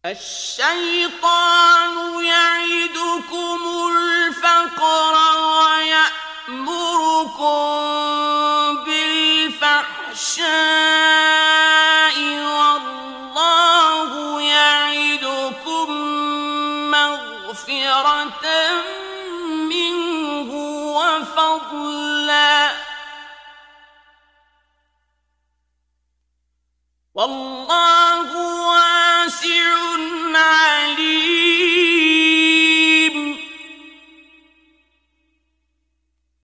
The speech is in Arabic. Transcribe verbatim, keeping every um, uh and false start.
الشيطان يعدكم الفقر ويأمركم بالفحشاء والله يعدكم مغفرة منه وفضلا والله